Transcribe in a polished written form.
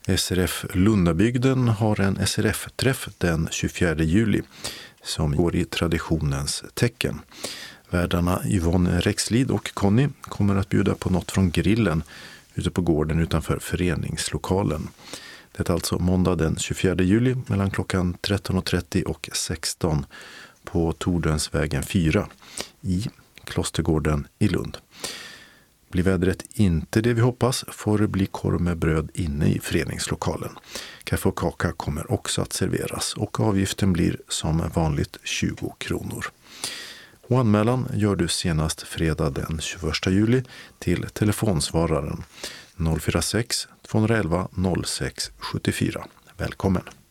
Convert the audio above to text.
SRF Lundabygden har en SRF-träff den 24 juli som går i traditionens tecken. Värdarna Yvonne Rexlid och Conny kommer att bjuda på något från grillen ute på gården utanför föreningslokalen. Det är alltså måndag den 24 juli mellan klockan 13.30 och 16 på Tordönsvägen 4 i Klostergården i Lund. Blir vädret inte det vi hoppas får det bli korv med bröd inne i föreningslokalen. Kaffe och kaka kommer också att serveras och avgiften blir som vanligt 20 kronor. Och anmälan gör du senast fredag den 21 juli till telefonsvararen 046 211 06 74. Välkommen!